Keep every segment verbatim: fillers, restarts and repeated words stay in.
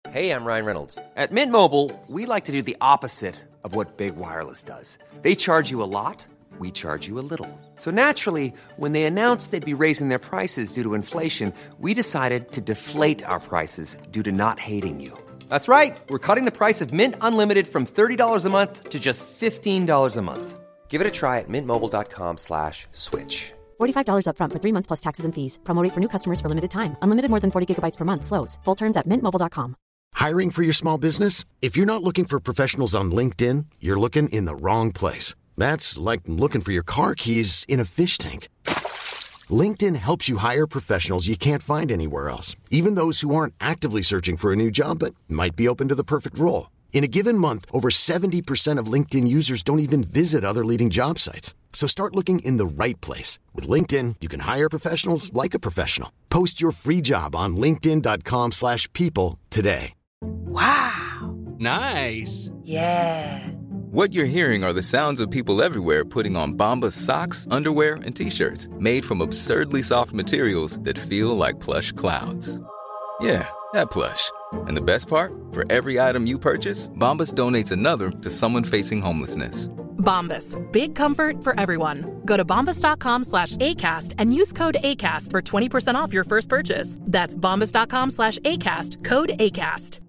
Hey, I'm Ryan Reynolds. At Mint Mobile, we like to do the opposite of what Big Wireless does. They charge you a lot, we charge you a little. So naturally, when they announced they'd be raising their prices due to inflation, we decided to deflate our prices due to not hating you. That's right. We're cutting the price of Mint Unlimited from thirty dollars a month to just fifteen dollars a month. Give it a try at mintmobile.com slash switch. forty-five dollars up front for three months plus taxes and fees. Promo rate for new customers for limited time. Unlimited more than forty gigabytes per month. Slows full terms at mint mobile dot com. Hiring for your small business? If you're not looking for professionals on LinkedIn, you're looking in the wrong place. That's like looking for your car keys in a fish tank. LinkedIn helps you hire professionals you can't find anywhere else, even those who aren't actively searching for a new job but might be open to the perfect role. In a given month, over seventy percent of LinkedIn users don't even visit other leading job sites. So start looking in the right place. With LinkedIn, you can hire professionals like a professional. Post your free job on linkedin.com slash people today. Wow. Nice. Yeah. What you're hearing are the sounds of people everywhere putting on Bombas socks, underwear, and T-shirts made from absurdly soft materials that feel like plush clouds. Yeah, that plush. And the best part? For every item you purchase, Bombas donates another to someone facing homelessness. Bombas. Big comfort for everyone. Go to bombas.com slash ACAST and use code ACAST for twenty percent off your first purchase. That's bombas.com slash ACAST. Code ACAST.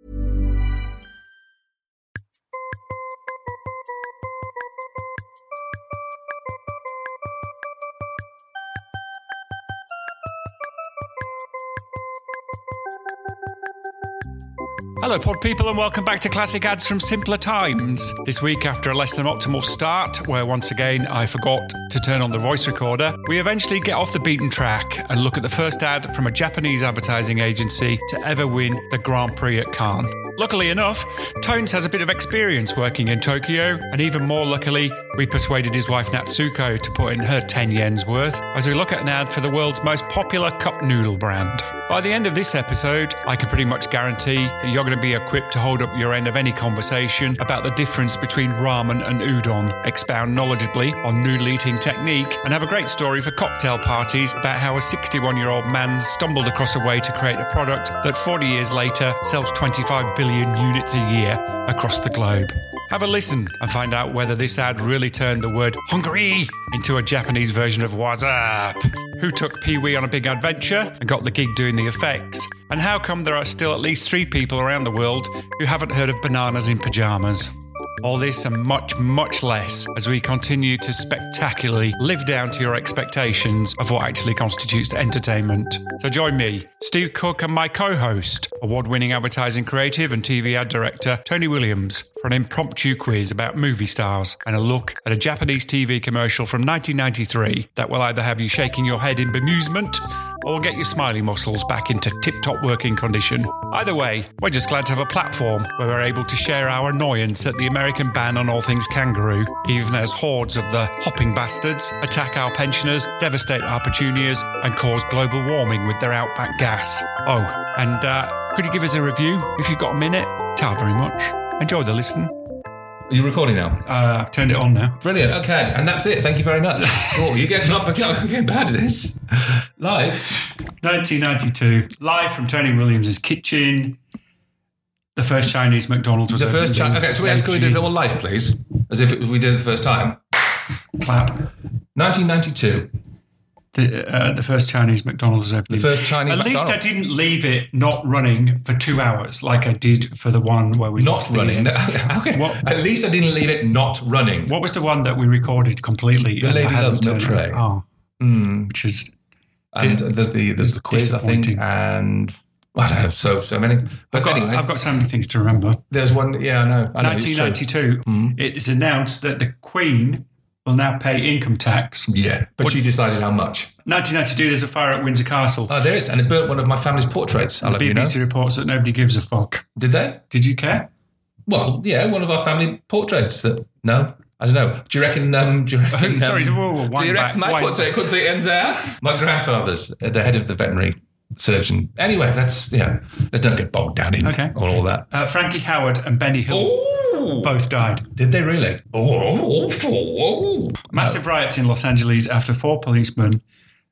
Hello, pod people, and welcome back to Classic Ads from Simpler Times. This week, after a less than optimal start, where once again I forgot to turn on the voice recorder, we eventually get off the beaten track and look at the first ad from a Japanese advertising agency to ever win the Grand Prix at Cannes. Luckily enough, Tones has a bit of experience working in Tokyo, and even more luckily, we persuaded his wife Natsuko to put in her ten yen's worth as we look at an ad for the world's most popular cup noodle brand. By the end of this episode, I can pretty much guarantee that you're going to be equipped to hold up your end of any conversation about the difference between ramen and udon, expound knowledgeably on noodle eating technique, and have a great story for cocktail parties about how a sixty-one-year-old man stumbled across a way to create a product that forty years later sells twenty-five billion units a year across the globe. Have a listen and find out whether this ad really turned the word hungry into a Japanese version of what's up. Who took Pee-wee on a big adventure and got the gig doing the effects? And how come there are still at least three people around the world who haven't heard of bananas in pyjamas? All this and much, much less as we continue to spectacularly live down to your expectations of what actually constitutes entertainment. So join me, Steve Cook, and my co-host, award-winning advertising creative and T V ad director Tony Williams, for an impromptu quiz about movie stars and a look at a Japanese T V commercial from nineteen ninety-three that will either have you shaking your head in bemusement or get your smiley muscles back into tip-top working condition. Either way, we're just glad to have a platform where we're able to share our annoyance at the American ban on all things kangaroo, even as hordes of the hopping bastards attack our pensioners, devastate our petunias, and cause global warming with their outback gas. Oh, and uh, could you give us a review if you've got a minute? Ta very much. Enjoy the listen. Are you recording now? Uh, I've turned it on now. Brilliant. Okay, and that's it. Thank you very much. Oh, you're getting up. I'm getting bad at this. Live. nineteen ninety-two. Live from Tony Williams' kitchen. The first Chinese McDonald's was the first Chinese. Okay, so we had, can we do it all live, please? As if it was, we did it the first time. Clap. nineteen ninety-two. The, uh, the first Chinese McDonald's opening. The first Chinese At McDonald's. least I didn't leave it not running for two hours like I did for the one where we not lost running. The, How can, what, at least I didn't leave it not running. What was the one that we recorded completely? The Lady Loves No Tray. Oh, mm. which is and there's the there's the quiz, I think, and I don't know, so so many. But I've got, anyway, I've got so many things to remember. There's one. Yeah, I know. I know nineteen ninety-two. Mm. It is announced that the Queen will now pay income tax. Yeah, but what, she decided how much. nineteen ninety-two, there's a fire at Windsor Castle. Oh, there is, and it burnt one of my family's portraits. The B B C you know. reports that nobody gives a fuck. Did they? Did you care? Well, yeah, one of our family portraits. That no, I don't know. Do you reckon? Um, do you reckon? Um, Sorry, whoa, whoa, do you reckon back, my portrait could be in there? My grandfather's the head of the veterinary surgeon. Anyway, that's yeah. Let's not get bogged down in okay. all, all that. Uh, Frankie Howard and Benny Hill. Ooh. Both died. Did they really? Oh, awful. Oh. Massive no. riots in Los Angeles after four policemen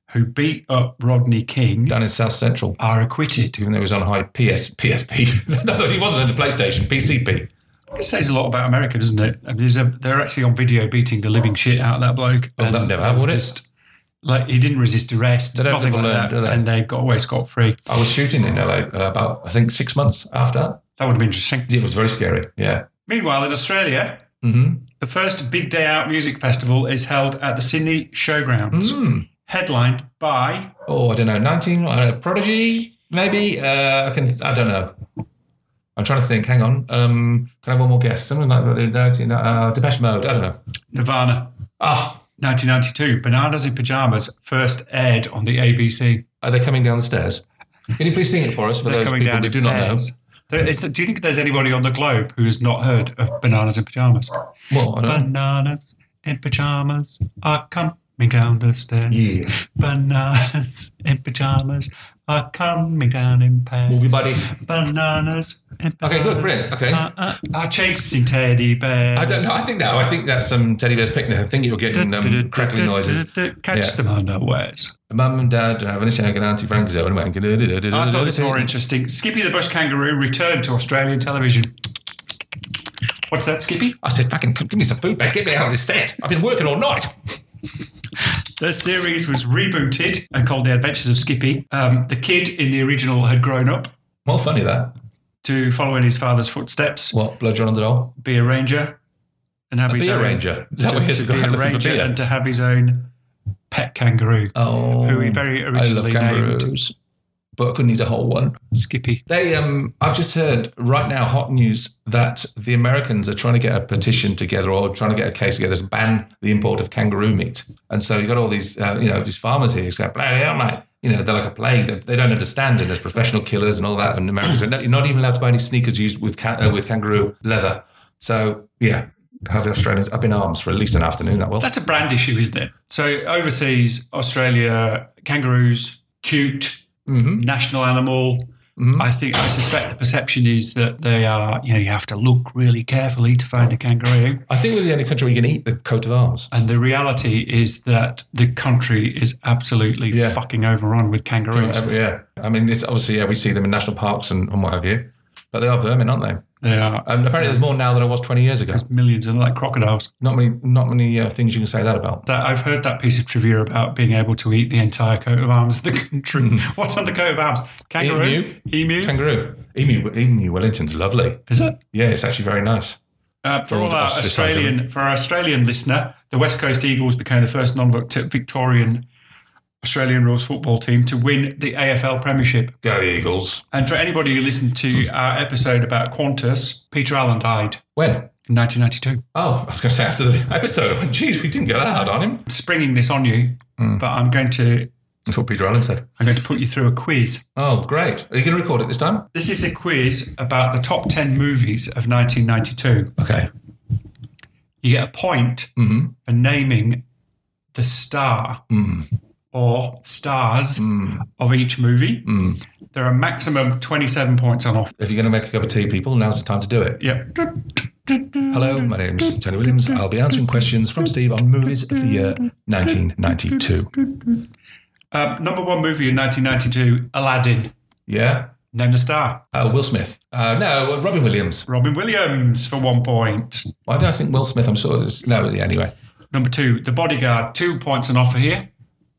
who beat up Rodney King Down in South Central. are acquitted. Even though he was on high P S, P S P. No, he wasn't on the PlayStation, P C P. It says a lot about America, doesn't it? I mean, there's a, they're actually on video beating the living shit out of that bloke. Oh, that never happened, would it? Just, like, he didn't resist arrest, They don't nothing live like alone, that, do they? and they got away scot-free. I was shooting in L A uh, about, I think, six months after. That would have been interesting. It was very scary, yeah. Meanwhile, in Australia, Mm-hmm. the first Big Day Out music festival is held at the Sydney Showgrounds, Mm. headlined by... Oh, I don't know, nineteen, I don't know, Prodigy, maybe? Uh, I can, I don't know. I'm trying to think, hang on. Um, can I have one more guess? Something like that, uh, Depeche Mode, I don't know. Nirvana. Oh, nineteen ninety-two, Bananas in Pyjamas first aired on the A B C. are they coming down the stairs? Can you please sing it for us for They're those coming people down who in do not know? pairs. There is, do you think there's anybody on the globe who has not heard of Bananas in Pyjamas? Well, I don't know. Bananas in Pyjamas are coming down the stairs. Yeah. Bananas in Pyjamas are coming down in pairs. Movie buddy. Bananas in pyjamas Okay, good, brilliant. Okay. Are, are, are chasing teddy bears. I don't know. I think no. I think that's um, Teddy Bear's Picnic. I think you're getting um, crackling noises. Catch Yeah. them unawares. Mum and Dad are having a shag and Auntie Frankie's having a wank. I thought this was more interesting. Skippy the Bush Kangaroo returned to Australian television. What's that, Skippy? I said, fucking give me some food, mate. Get me out of this tent. I've been working all night. The series was rebooted and called The Adventures of Skippy. Um, the kid in the original had grown up Well, funny that. to follow in his father's footsteps, What, blood on the doll? be a ranger, and have A his beer own ranger? Is that to, what he has to to go be out a looking for ranger beer? and to have his own pet kangaroo, Oh, who he very I love originally named kangaroos, but I couldn't eat a whole one. Skippy. They, um, I've just heard right now, hot news that the Americans are trying to get a petition together or trying to get a case together to ban the import of kangaroo meat. And so you've got all these, uh, you know, these farmers here who's going, bloody hell, mate. You know, they're like a plague. They, they don't understand it. There's professional killers and all that. And Americans are not, you're not even allowed to buy any sneakers used with can, uh, with kangaroo leather. So, yeah, how the Australians up in arms for at least an afternoon, that will. That's a brand issue, isn't it? So overseas, Australia, kangaroos, cute, Mm-hmm. national animal. Mm-hmm. I think, I suspect the perception is that they are, you know, you have to look really carefully to find a kangaroo. I think we're the only country where you can eat the coat of arms. And the reality is that the country is absolutely Yeah. fucking overrun with kangaroos. Yeah. I mean, it's obviously, yeah, we see them in national parks and, and what have you. But they are vermin, aren't they? They are. And apparently there's more now than there was twenty years ago. There's millions of them, like crocodiles. Not many not many uh, things you can say that about. That I've heard that piece of trivia about being able to eat the entire coat of arms of the country. What's on the coat of arms? Kangaroo? Emu. Emu? Kangaroo. Emu, Emu Wellington's lovely. Is it? Yeah, it's actually very nice. Uh, for all all the our ostracism. Australian, for our Australian listener, the West Coast Eagles became the first non-Victorian Australian rules football team to win the A F L Premiership. Go Eagles. And for anybody who listened to our episode about Qantas, Peter Allen died When? in nineteen ninety-two. Oh, I was going to say after the episode. I went, geez, we didn't get that hard on him. Springing this on you, Mm. but I'm going to That's what Peter Allen said. I'm going to put you through a quiz. Oh, great. Are you going to record it this time? This is a quiz about the top ten movies of nineteen ninety-two. Okay. You get a point Mm-hmm. for naming the star Mm. or stars Mm. of each movie. Mm. There are maximum twenty-seven points on offer. If you're going to make a cup of tea, people, now's the time to do it. Yep. Hello, my name's Tony Williams. I'll be answering questions from Steve on movies of the year nineteen ninety-two. Um, number one movie in nineteen ninety-two, Aladdin. Yeah? Name the star. Uh, Will Smith. Uh, no, Robin Williams. Robin Williams for one point. Why do I think Will Smith? I'm sure it's... No, yeah, anyway. Number two, The Bodyguard. Two points on offer here.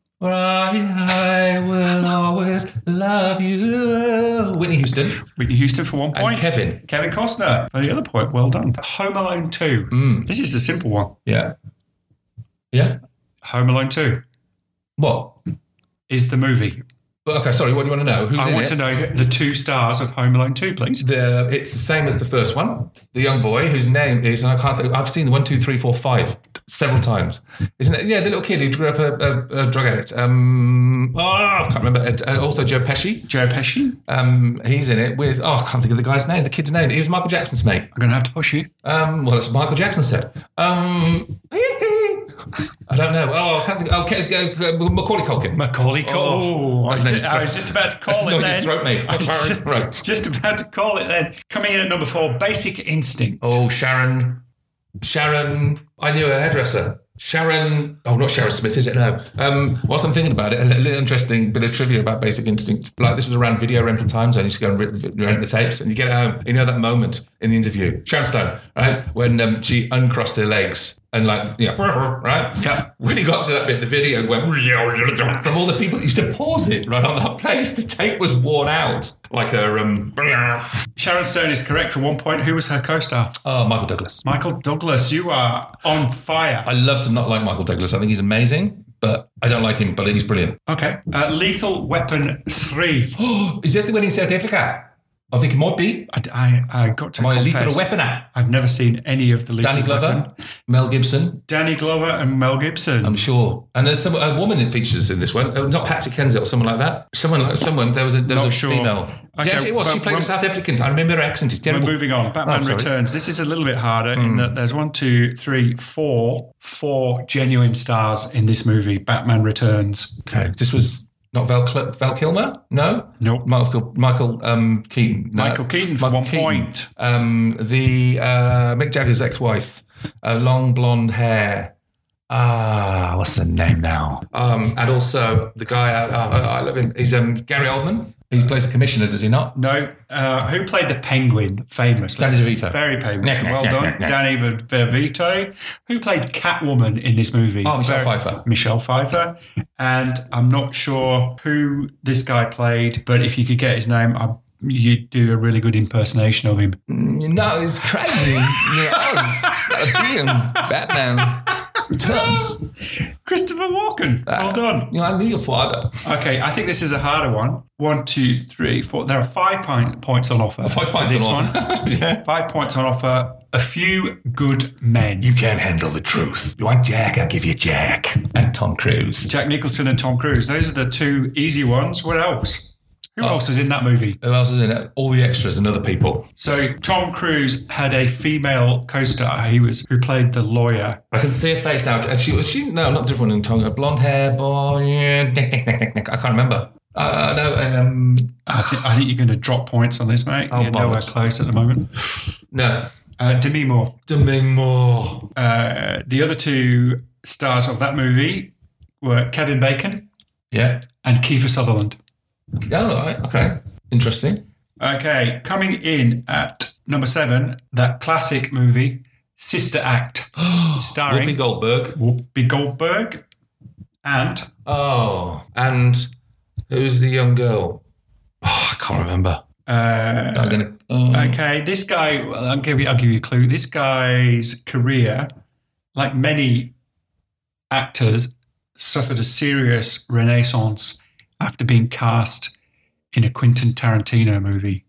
I will always love you. Whitney Houston. Whitney Houston for one And point. Kevin. Kevin Costner for the other point. Well done. Home Alone two. Mm. This is a simple one. Yeah. Yeah? Home Alone two What? is the movie. Well, okay, sorry, what do you want to know? Who's I in want it? to know the two stars of Home Alone two, please. The, it's the same as the first one. The young boy whose name is, and I can't think, I've seen the one, two, three, four, five several times. Isn't it? Yeah, the little kid who grew up a, a, a drug addict. Um, oh, I can't remember. It, uh, also Joe Pesci. Joe Pesci. Um, he's in it with, oh, I can't think of the guy's name, the kid's name. He was Michael Jackson's mate. I'm going to have to push you. Um, well, that's what Michael Jackson said. Um, I don't know. Oh, I can't think. Oh, Kes- uh, Macaulay Culkin. Macaulay Culkin. Oh, I, was that's just, nice. I was just about to call That's it noise then. his throat, mate. I was just, Right. just about to call it then. Coming in at number four, Basic Instinct. Oh, Sharon. Sharon. I knew her hairdresser. Sharon, oh, not Sharon Smith, is it? No. Um, whilst I'm thinking about it, a little interesting bit of trivia about Basic Instinct. Like, this was around video rental times. I used to go and rent, rent the tapes, and you get it home. You know that moment in the interview, Sharon Stone, right? When um, she uncrossed her legs and, like, you know, right? Yeah. When he got to that bit of the video, it went, from all the people that used to pause it right on that place, the tape was worn out. Like a... Um, Sharon Stone is correct for one point. Who was her co-star? Oh, Michael Douglas. Michael Douglas, you are on fire. I love to not like Michael Douglas. I think he's amazing, but I don't like him, but he's brilliant. Okay. Uh, Lethal Weapon three. Is that the one in South Africa? I think it might be. I, I, I got to My confess, Lethal Weapon app. I've never seen any of the Lethal Danny Glover, Weapon. Mel Gibson. Danny Glover and Mel Gibson. I'm sure. And there's some a woman that features in this one. Oh, not Patsy Kensit or someone like that. Someone like someone. There was a there was Not a sure. female. Okay, Yeah, actually, it was. She but played a we're- South African. I remember her accent. It's terrible. We're moving on. Batman Oh, sorry. Returns. This is a little bit harder in that there's one, two, three, four, four genuine stars in this movie. Batman Returns. Okay. This was not Val Cl- Val Kilmer. No. Nope. Michael Michael um, Keaton. No. Michael Keaton for one point. Um, the uh, Mick Jagger's ex-wife, uh, long blonde hair. Ah, what's the name now? Um, and also the guy out. Oh, I love him. He's um, Gary Oldman. He plays a commissioner, does he not? No. Uh, who played the Penguin famously? Danny DeVito. Very famous. Nick, Nick, well Nick, done. Nick, Nick. Danny DeVito. Who played Catwoman in this movie? Oh, Michelle Very- Pfeiffer. Michelle Pfeiffer. And I'm not sure who this guy played, but if you could get his name, I, you'd do a really good impersonation of him. No, it's crazy. Yeah, being Batman Returns. Christopher Walken. Well done. You know, I knew your father. Okay, I think this is a harder one. One, two, three, four. There are five point, points on offer. Five for points this on one. offer. Yeah. Five points on offer. A Few Good Men. You can't handle the truth. You want Jack? I'll give you Jack. And Tom Cruise. Jack Nicholson and Tom Cruise. Those are the two easy ones. What else? Who Oh. else was in that movie? Who else is in it? All the extras and other people. So Tom Cruise had a female co-star. He was who played the lawyer. I can see her face now. And she was she? No, not different than Tom. Blonde hair, boy. Yeah, nick, nick, nick, nick, nick. I can't remember. Uh, no, um, I think, I think you're going to drop points on this, mate. Oh, You're nowhere bollocks. close at the moment. no. Uh, Demi Moore. Demi Moore. Uh, the other two stars of that movie were Kevin Bacon Yeah. and Kiefer Sutherland. Oh, all right. Okay. Interesting. Okay, coming in at number seven, that classic movie, Sister Act, starring Whoopi Goldberg. Whoopi Goldberg and Oh, and who's the young girl? Oh, I can't remember. uh, I'm gonna. Um, okay, this guy. Well, I'll give you. I'll give you a clue. This guy's career, like many actors, suffered a serious renaissance after being cast in a Quentin Tarantino movie.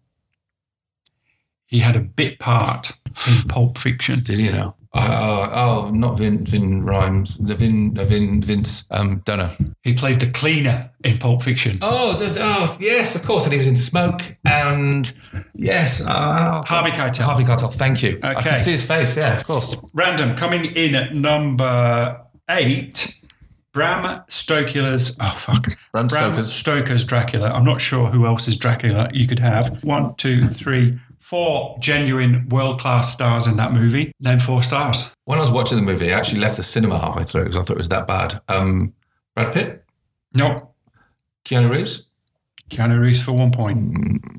He had a bit part in Pulp Fiction. Did you know? Oh, oh, oh, not Vin, Vin Rhymes. The Vin, uh, Vin, Vince. Um, don't know. He played the cleaner in Pulp Fiction. Oh, the, oh, yes, of course. And he was in Smoke. And yes, uh, Harvey Keitel. Harvey Keitel. Thank you. I Okay. can see his face. Yeah, of course. Random, coming in at number eight, Bram Stoker's, oh fuck. Bram Bram Stoker's. Stoker's Dracula. I'm not sure who else's Dracula you could have. One, two, three, four genuine world-class stars in that movie. Name four stars. When I was watching the movie, I actually left the cinema halfway through because I thought it was that bad. Um, Brad Pitt, Nope. Keanu Reeves, Keanu Reeves for one point.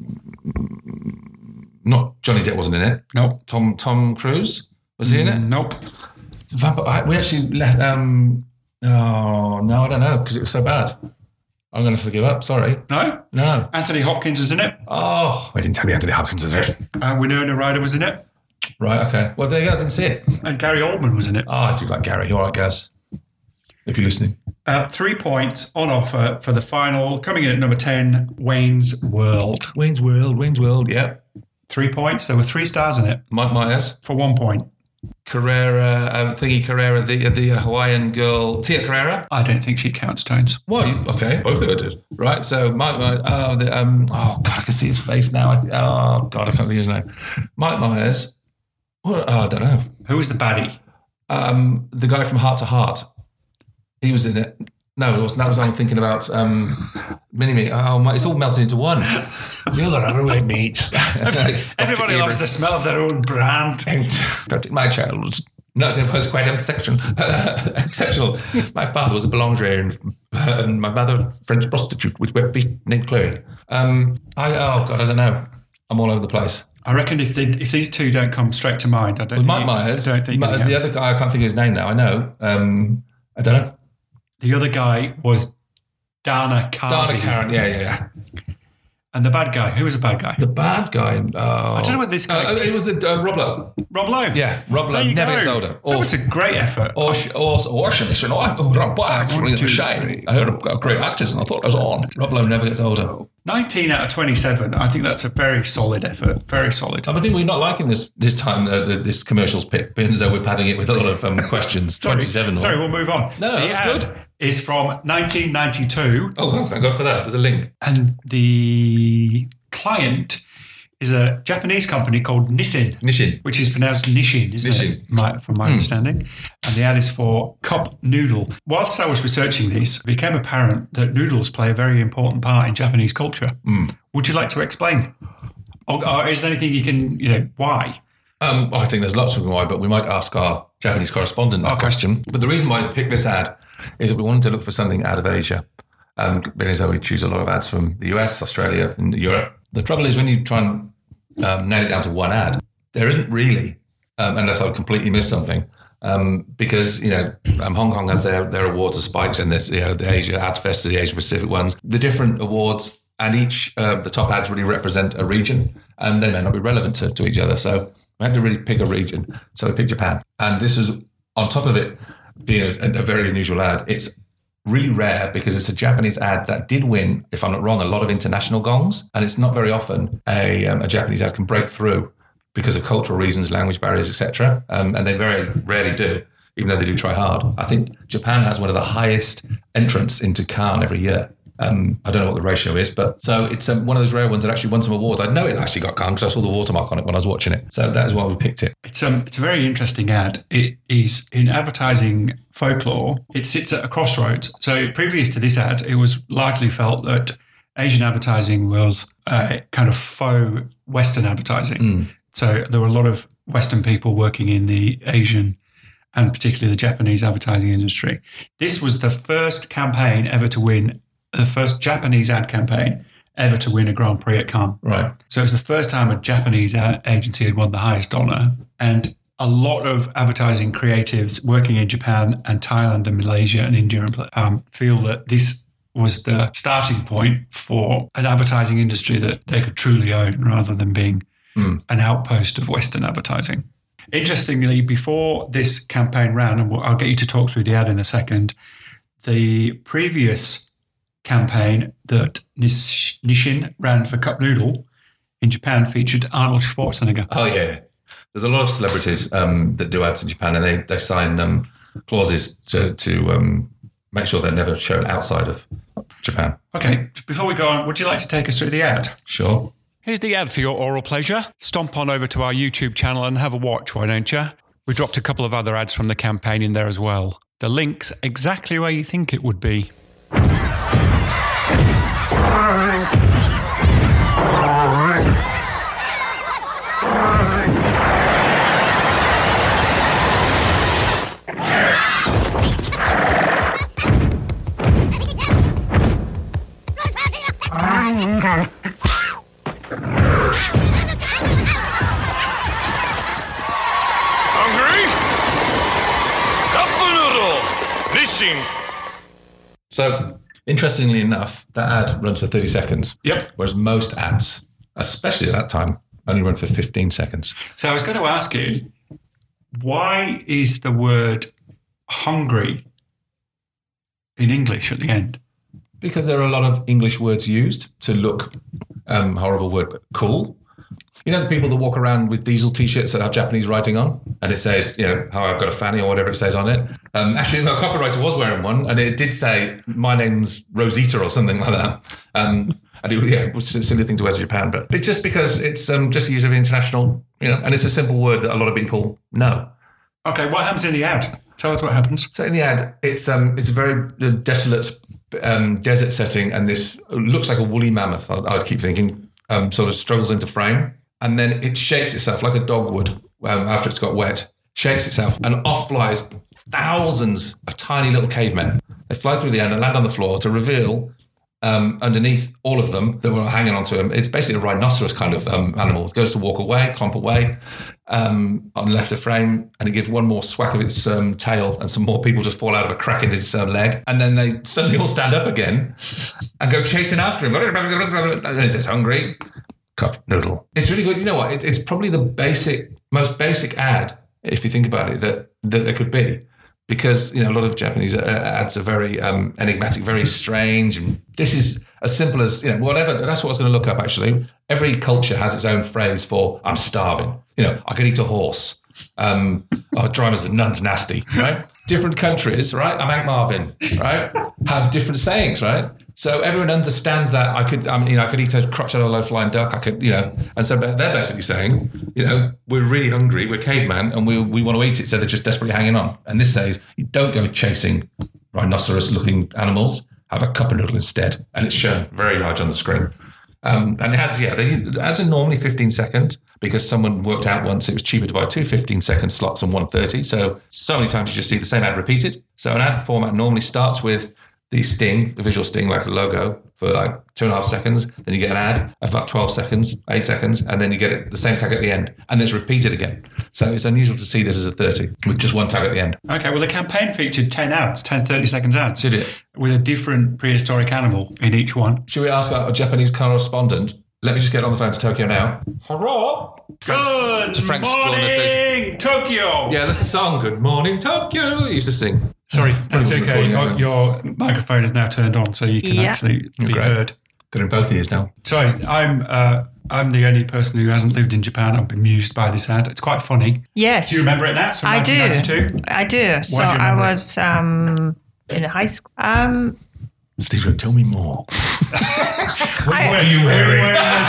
not Johnny Depp wasn't in it. Nope. Tom Tom Cruise was he in it? Nope. Vamp- I, we actually let. Um, oh no, I don't know because it was so bad. I'm going to have to give up. Sorry. No? No. Anthony Hopkins was in it. Oh, I didn't tell me Anthony Hopkins was in it. Uh, Winona Ryder was in it. Right. Okay. Well, there you go. I didn't see it. And Gary Oldman was in it. Oh, I do like Gary. All right, Gaz. If you're listening. Uh, three points on offer for the final. Coming in at number ten, Wayne's World. Wayne's World. Wayne's World. Yeah. Three points. There were three stars in it Mike Myers. for one point. Carrera, um, Thingy Carrera, the the Hawaiian girl, Tia Carrera. I don't think she counts, Tones. Well, you, okay, both of it did. Right, so Mike, Myers, oh, the, um, oh God, I can see his face now. Oh God, I can't think of his name. Mike Myers. Well, oh, I don't know. Who was the baddie? Um, the guy from Heart to Heart. He was in it. No, it wasn't. That was I'm thinking about. Um, Mini Me. Oh, my, it's all melted into one. You're the runaway meat. Everybody loves the smell of their own brand. My child was No, it was quite exceptional. exceptional. My father was a boulanger and, and my mother a French prostitute with wet feet named Chloe. Um, I oh god, I don't know. I'm all over the place. I reckon if they, if these two don't come straight to mind, I don't. With think Mike you, Myers, I don't think Ma- you the other guy, I can't think of his name now. I know. Um, I don't know. The other guy was Dana Carvey. Dana Karen. Yeah, yeah, yeah. And the bad guy, who was the bad guy? The bad guy. Oh. I don't know what this guy. Uh, it was the uh, Rob Lowe. Rob Lowe. Yeah, Rob Lowe never gets older. That was a great effort. Awesome, awesome. Oh, Rob actually two, shine. I heard of great actors and I thought it was on. Rob Lowe never gets older. nineteen out of twenty-seven. I think that's a very solid effort. Very solid. I think we're not liking this this time. Uh, the, this commercials pit, being as though we're padding it with a lot of um, questions. sorry, twenty-seven. Sorry, we'll move on. No, no, the that's ad good. Is from nineteen ninety-two. Oh, well, thank God for that. There's a link. And the client is a Japanese company called Nissin. Nissin. Which is pronounced Nishin, isn't Nissin. it? My, from my mm. understanding. And the ad is for cup noodle. Whilst I was researching this, it became apparent that noodles play a very important part in Japanese culture. Mm. Would you like to explain? Or, or is there anything you can, you know, why? Um, I think there's lots of why, but we might ask our Japanese correspondent that okay. question. But the reason why I picked this ad is that we wanted to look for something out of Asia. Um, being as though we choose a lot of ads from the U S, Australia, and Europe. The trouble is when you try and um, nail it down to one ad, there isn't really, um, unless I've completely missed something. Um, because, you know, um, Hong Kong has their, their awards of spikes, and there's, you know, the Asia Ad Fest, the Asia Pacific ones. The different awards and each, uh, the top ads really represent a region, and they may not be relevant to, to each other. So we had to really pick a region. So we picked Japan. And this is, on top of it being a, a very unusual ad, it's really rare because it's a Japanese ad that did win, if I'm not wrong, a lot of international gongs. And it's not very often a, um, a Japanese ad can break through because of cultural reasons, language barriers, et cetera. Um, and they very rarely do, even though they do try hard. I think Japan has one of the highest entrants into Cannes every year. Um, I don't know what the ratio is, but so it's um, one of those rare ones that actually won some awards. I know it actually got Cannes because I saw the watermark on it when I was watching it. So that is why we picked it. It's um, it's a very interesting ad. It is in advertising folklore. It sits at a crossroads. So previous to this ad, it was largely felt that Asian advertising was uh, kind of faux Western advertising. Mm. So there were a lot of Western people working in the Asian and particularly the Japanese advertising industry. This was the first campaign ever to win the first Japanese ad campaign ever to win a Grand Prix at Cannes. Right. So it's the first time a Japanese ad agency had won the highest honour. And a lot of advertising creatives working in Japan and Thailand and Malaysia and India um, feel that this was the starting point for an advertising industry that they could truly own rather than being mm. an outpost of Western advertising. Interestingly, before this campaign ran, and I'll get you to talk through the ad in a second, the previous campaign that Nish- Nissin ran for Cup Noodle in Japan featured Arnold Schwarzenegger. Oh, yeah. There's a lot of celebrities um, that do ads in Japan, and they, they sign um, clauses to, to um, make sure they're never shown outside of Japan. Okay, before we go on, would you like to take us through the ad? Sure. Here's the ad for your oral pleasure. Stomp on over to our YouTube channel and have a watch, why don't you? We dropped a couple of other ads from the campaign in there as well. The link's exactly where you think it would be. Hungry? Cup noodle! Nissin! So, interestingly enough, that ad runs for thirty seconds. Yep. Whereas most ads, especially at that time, only run for fifteen seconds. So I was going to ask you, why is the word hungry in English at the end? Because there are a lot of English words used to look, um, horrible word, but cool. You know the people that walk around with diesel T-shirts that have Japanese writing on, and it says, you know, how I've got a fanny or whatever it says on it. Um, actually, my copywriter was wearing one, and it did say, my name's Rosita or something like that. Um, and it, yeah, it was a silly thing to wear to Japan, but it's just because it's um, just used of international, you know, and it's a simple word that a lot of people know. Okay, what happens in the ad? Tell us what happens. So in the ad, it's um, it's a very desolate um, desert setting, and this looks like a woolly mammoth. I, I keep thinking, um, sort of struggles into frame. And then it shakes itself like a dog would um, after it's got wet. shakes itself, and off flies thousands of tiny little cavemen. They fly through the air and land on the floor to reveal um, underneath all of them that were hanging onto him. It's basically a rhinoceros kind of um, animal. It goes to walk away, clomp away um, on left of frame, and it gives one more swack of its um, tail, and some more people just fall out of a crack in his uh, leg. And then they suddenly all stand up again and go chasing after him. And he says, hungry, cup noodle. It's really good. You know what? It, it's probably the basic, most basic ad, if you think about it, that, that there could be. Because, you know, a lot of Japanese ads are very um, enigmatic, very strange. And this is as simple as, you know, whatever. That's what I was going to look up, actually. Every culture has its own phrase for, I'm starving. You know, I could eat a horse. Um, oh, drivers the nun's nasty, right? Different countries, right? I'm Aunt Marvin, right? Have different sayings, right? So everyone understands that I could, I mean, you know, I could eat a crotch out of a low-flying duck. I could, you know, and so they're basically saying, you know, we're really hungry, we're caveman, and we we want to eat it. So they're just desperately hanging on. And this says, you don't go chasing rhinoceros-looking animals. Have a cup of noodle instead, and it's shown very large on the screen. Um, and it adds, yeah, they, the ads are normally fifteen seconds because someone worked out once it was cheaper to buy two fifteen-second slots and one thirty. So so many times you just see the same ad repeated. So an ad format normally starts with the sting, the visual sting, like a logo for like two and a half seconds. Then you get an ad of about twelve seconds, eight seconds, and then you get it the same tag at the end, and then it's repeated again. So it's unusual to see this as a thirty with just one tag at the end. Okay, well, the campaign featured ten ads, ten thirty-second ads. Did it? With a different prehistoric animal in each one. Should we ask our Japanese correspondent? Let me just get on the phone to Tokyo now. Hello? Good to Frank's morning, says, Tokyo! Yeah, that's the song. Good morning, Tokyo. He used to sing. Sorry, that's Pretty okay. recording, Your, your microphone is now turned on, so you can Yeah. actually be Great. heard. Got in both ears now. Sorry, I'm uh, I'm the only person who hasn't lived in Japan. I'm bemused by this ad. It's quite funny. Yes. Do you remember it, Nat? From I do. nineteen ninety-two? I do. So do you I remember it? was um, in high school. Um, Stephen, tell me more. I- What are you wearing?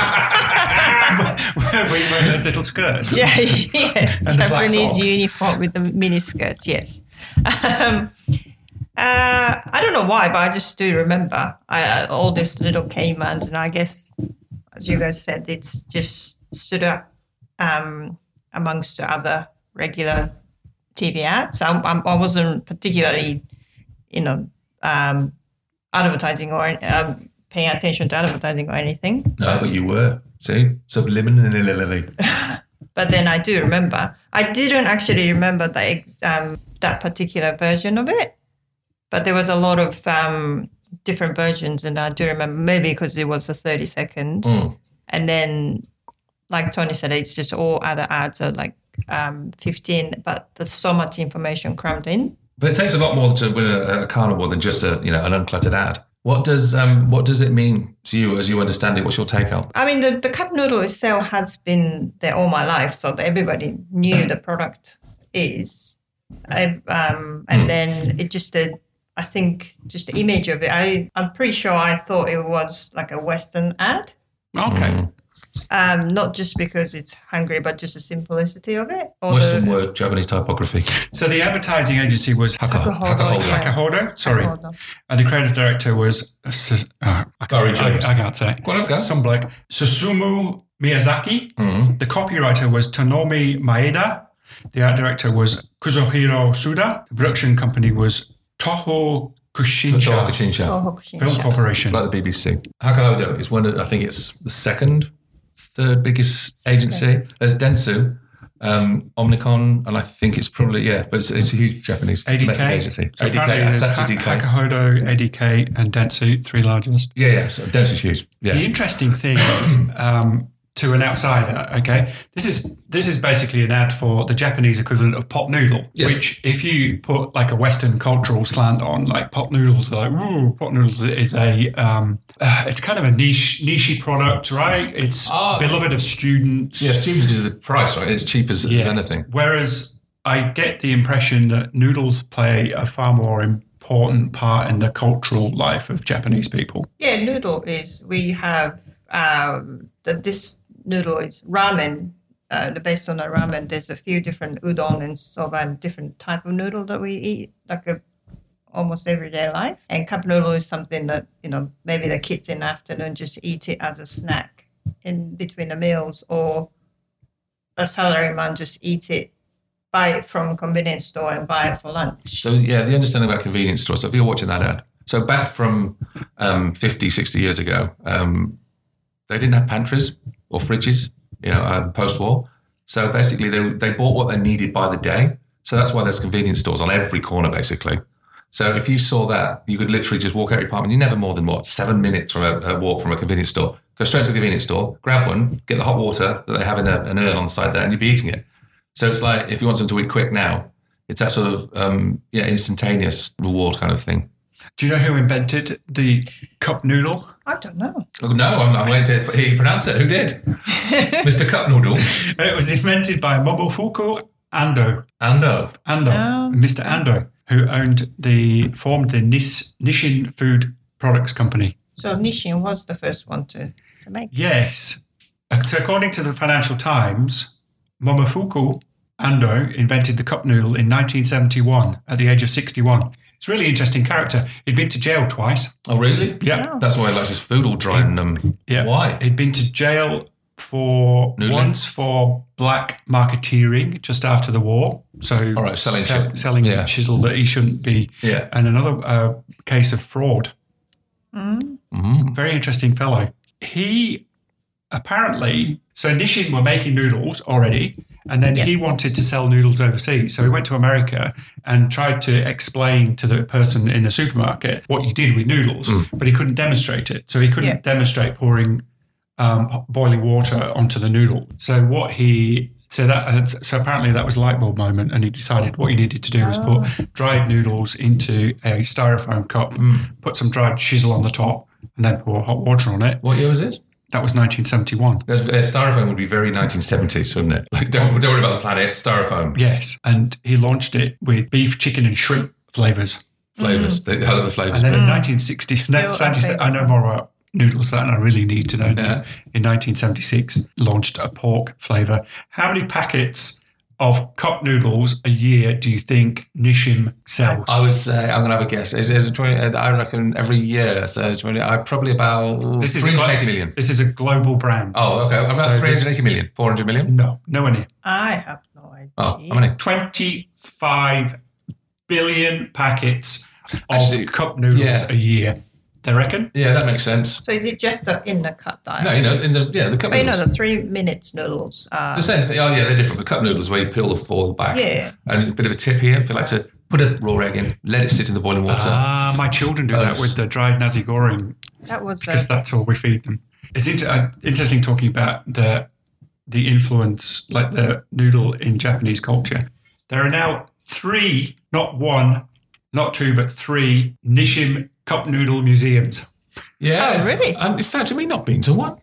Were we wearing those little skirts? yeah, yes. And the black Japanese socks. uniform with the mini skirts, yes. Um, uh, I don't know why, but I just do remember I, uh, all these little cavemen, and I guess, as you guys said, it's just stood up um, amongst the other regular T V ads. I, I, I wasn't particularly, you know, um, advertising or um, paying attention to advertising or anything. No, but you were. See? Subliminally. But then I do remember. I didn't actually remember the, ex- um, that particular version of it, but there was a lot of um, different versions, and I do remember maybe because it was a thirty seconds. Mm. And then, like Tony said, it's just all other ads are like um, fifteen, but there's so much information crammed in. But it takes a lot more to win a, a carnival than just a, you know, an uncluttered ad. What does um what does it mean to you as you understand it? What's your take on? I mean, the, the cup noodle itself has been there all my life, so that everybody knew the product is. I, um, and mm. then it just, uh, I think, just the image of it, I, I'm pretty sure I thought it was like a Western ad. Okay. Mm. Um, not just because it's hungry, but just the simplicity of it. Or Western the, word, Japanese typography. So the advertising agency was Hakahodo. Hakahodo, yeah. Hakahodo, sorry. Hakahodo. And the creative director was, uh, uh, I, Gary can't, James. I, I can't say. Go on, have a go. Some bloke. Susumu Miyazaki. Mm. The copywriter was Tonomi Maeda. The art director was Kuzohiro Suda. The production company was Toho Kushinsha Toho Kushinsha. Toho Kushinsha. Film Corporation. Like the B B C. Hakahodo is one of, I think it's the second, third biggest agency. There's Dentsu, um, Omnicom, and I think it's probably, yeah, but it's, it's a huge Japanese A D domestic K. agency. So A D K, apparently there's Satsu Ha- D K. Hakahodo, A D K, and Dentsu, three largest. Yeah, yeah, so Dentsu's huge. Yeah. The interesting thing is, um, to an outsider, okay, this is this is basically an ad for the Japanese equivalent of pot noodle, Yeah. which if you put like a Western cultural slant on, like pot noodles, are like, ooh, pot noodles is a, um, uh, it's kind of a niche, niche product, right? It's Ah. beloved of students. Yeah, stupid is the price, right? It's cheap as, Yes. as anything. Whereas I get the impression that noodles play a far more important part in the cultural life of Japanese people. Yeah, noodle is, we have um, the, this noodle is ramen. Uh, based on the ramen, there's a few different udon and soba and different type of noodle that we eat, like a almost everyday life. And cup noodle is something that, you know, maybe the kids in the afternoon just eat it as a snack in between the meals, or a salaryman just eats it buy it from convenience store and buy it for lunch. So, yeah, the understanding about convenience stores. So if you're watching that ad, so back from um, fifty, sixty years ago, um, they didn't have pantries or fridges, you know, uh, post-war. So basically they they bought what they needed by the day. So that's why there's convenience stores on every corner, basically. So if you saw that, you could literally just walk out your apartment. You're never more than, what, seven minutes from a, a walk from a convenience store. Go straight to the convenience store, grab one, get the hot water that they have in a, an urn on the side there, and you'd be eating it. So it's like, if you want something to eat quick now, it's that sort of um, yeah instantaneous reward kind of thing. Do you know who invented the cup noodle? I don't know. Oh, no, I'm, I'm waiting to hear you pronounce it. Who did? Mister Cup Noodle. It was invented by Momofuku Ando. Ando. Ando. Oh. Mister Ando, who owned the, formed the Nis, Nissin Food Products Company. So Nissin was the first one to, to make it. Yes. So according to the Financial Times, Momofuku Ando invented the cup noodle in nineteen seventy-one at the age of sixty-one. It's a really interesting character. He'd been to jail twice. Oh, really? Yeah. That's why he likes his food all dry and um, Yeah. why? He'd been to jail for Noodling? once for black marketeering just after the war. So All right, selling sell- shit. selling Yeah. chisel that he shouldn't be. Yeah. And another uh, case of fraud. Mm. Very interesting fellow. He apparently, so Nissin were making noodles already, and then Yeah. he wanted to sell noodles overseas. So he went to America and tried to explain to the person in the supermarket what you did with noodles, but he couldn't demonstrate it. So he couldn't Yeah. demonstrate pouring um, boiling water onto the noodle. So what he so that and so apparently that was a light bulb moment, and he decided what he needed to do was put dried noodles into a styrofoam cup, put some dried chisel on the top, and then pour hot water on it. What year was this? That was nineteen seventy-one. Because uh, styrofoam would be very nineteen seventies, wouldn't it? Like, don't, don't worry about the planet, styrofoam. Yes, and he launched it with beef, chicken, and shrimp flavors. Flavours. The hell of the flavours. And then bit. in nineteen sixty, that's Still nineteen, I know more about noodles than I really need to know. Yeah. In nineteen seventy-six, launched a pork flavor. How many packets of cup noodles a year do you think Nissin sells? I would say, I'm going to have a guess. It's, it's twenty, I reckon every year. So twenty, I probably about This is a three hundred eighty glo- million. This is a global brand. Oh, okay. About So three hundred eighty million. four hundred million? No, nowhere near. I have no idea. Oh, how many? twenty-five billion packets of Actually, cup noodles yeah. a year. They reckon? Yeah, that makes sense. So is it just the in the cup that? No, you know, in the, yeah, the cup But you know, noodles. the three minutes noodles. Uh, The same thing. Oh, yeah, they're different. The cup noodles where you peel the foil back. Yeah. And a bit of a tip here. If you like to put a raw egg in, let it sit in the boiling water. Ah, my children do Oh, that that's- with the dried nasi goreng that was because uh, that's all we feed them. It's inter- uh, interesting talking about the the influence, like the noodle in Japanese culture. There are now three, not one, not two, but three Nissin cup noodle museums. Yeah. Oh, really? And in fact, have we not been to one?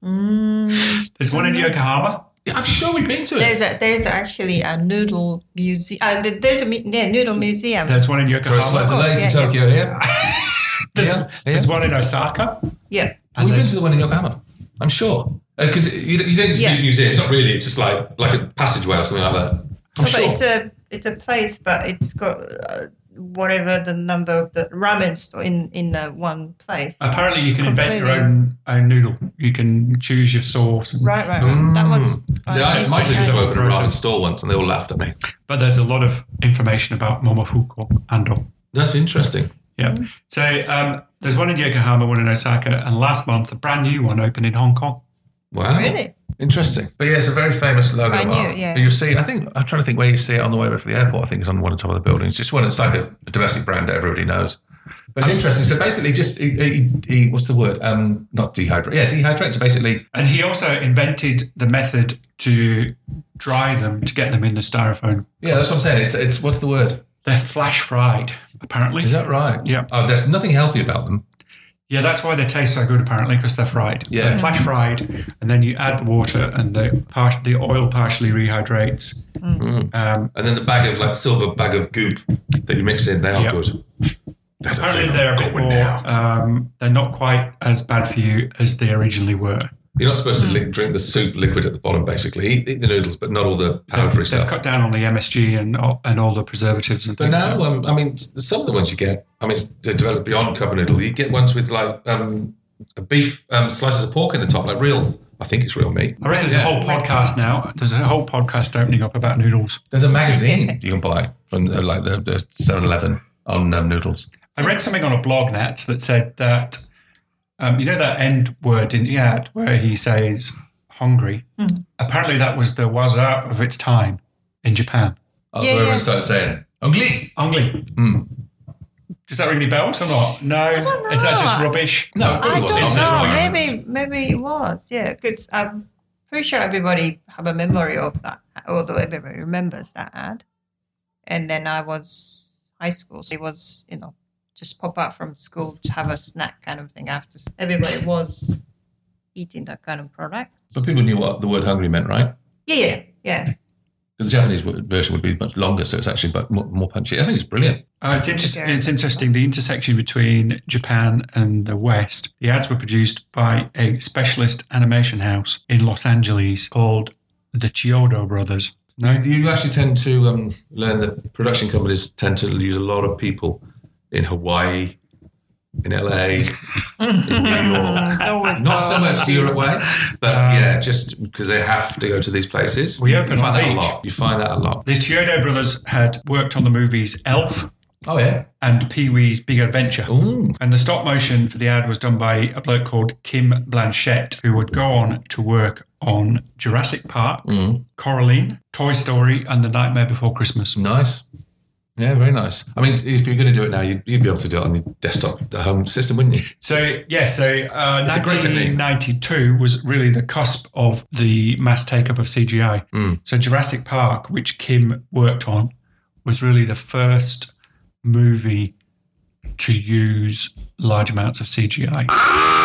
There's one in Yokohama. Yeah, I'm sure we've been to it. there's a there's actually a noodle museum. Uh, th- there's a mu- yeah, noodle museum. There's one in So Yokohama. it's like course, delayed yeah, to yeah. Tokyo here. there's Yeah, there's yeah. one in Osaka. yeah. And We've been there's, to the one in Yokohama. I'm sure. Because you, you think it's Yeah. a museum. It's not really. It's just like like a passageway or something like that. I'm No, sure. but it's a it's a place, but it's got uh, whatever the number of the ramen store in in uh, one place. apparently, you can invent your Completely. own own noodle. You can choose your sauce. and- Right, right, right. That was. See, I, uh, my tasty. kids opened a Process. ramen store once and they all laughed at me. But there's a lot of information about Momofuku Ando. That's interesting. Yeah. So um, there's one in Yokohama, one in Osaka, and last month a brand new one opened in Hong Kong. Wow. Really? Interesting. But yeah, it's a very famous logo. I knew, art. yeah. You see, I think, I'm trying to think where you see it on the way over to the airport. I think it's on one of the top of the buildings. Just one, it's like a, a domestic brand that everybody knows. But it's interesting. So basically, just, he, he, he, what's the word? Um, not dehydrate. Yeah, dehydrate. So basically, And he also invented the method to dry them to get them in the styrofoam. yeah, that's what I'm saying. It's, it's what's the word? They're flash fried, apparently. Is that right? Yeah. Oh, there's nothing healthy about them. Yeah, that's why they taste so good, apparently, because they're fried. Yeah. They're flash fried, and then you add the water, and the par- the oil partially rehydrates. Um, And then the bag of, like, silver bag of goop that you mix in, they are Yep. good. That's the apparently, thing they're a I'm bit going more. now. Um, they're not quite as bad for you as they originally were. You're not supposed to li- drink the soup liquid at the bottom, basically. Eat, eat the noodles, but not all the powdery They've stuff. cut down on the M S G and all, and all the preservatives and But things. now, so- um, I mean, s- some of the ones you get, I mean, it's they're developed beyond cup noodle. You get ones with like um, a beef um, slices of pork in the top, like real I think it's real meat. I reckon there's Yeah. a whole podcast now. There's a whole podcast opening up about noodles. There's a magazine you can buy from uh, like the, the seven eleven on um, noodles. I read something on a blog, Nats, that said that, um, you know that end word in the ad where he says hungry? Mm. Apparently that was the waza of its time in Japan. Oh, Yeah, so everyone yeah. started saying, Ungli! Hungry. Mm. Does that ring any bells or not? No? Is that just rubbish? No, it I wasn't. don't It's know. just- Maybe, maybe it was. Yeah, because I'm pretty sure everybody have a memory of that, although everybody remembers that ad. And then I was high school, so it was, you know, just pop out from school to have a snack kind of thing after. Everybody was eating that kind of product. But people knew what the word hungry meant, right? Yeah, yeah, yeah. Because the Japanese word- version would be much longer, so it's actually but more, more punchy. I think it's brilliant. Oh, it's interesting. It's interesting. The intersection between Japan and the West. The ads were produced by a specialist animation house in Los Angeles called the Chiodo Brothers. No, You actually tend to um, learn that production companies tend to use a lot of people in Hawaii, in L A, in New York. It's always Not so much overseas. Uruguay, but yeah, just because they have to go to these places. We you open find on that a beach. lot. You find that a lot. the Chiodo Brothers had worked on the movies Elf Oh yeah. and Pee-wee's Big Adventure. Ooh. And the stop motion for the ad was done by a bloke called Kim Blanchett, who would go on to work on Jurassic Park, Mm. Coraline, Toy Story, and The Nightmare Before Christmas. Nice. Yeah, very nice. I mean, if you're going to do it now, you'd, you'd be able to do it on your desktop, the home system, wouldn't you? So, yeah, so uh, It's a great technique. nineteen ninety-two was really the cusp of the mass take-up of C G I. Mm. So Jurassic Park, which Kim worked on, was really the first movie to use large amounts of C G I.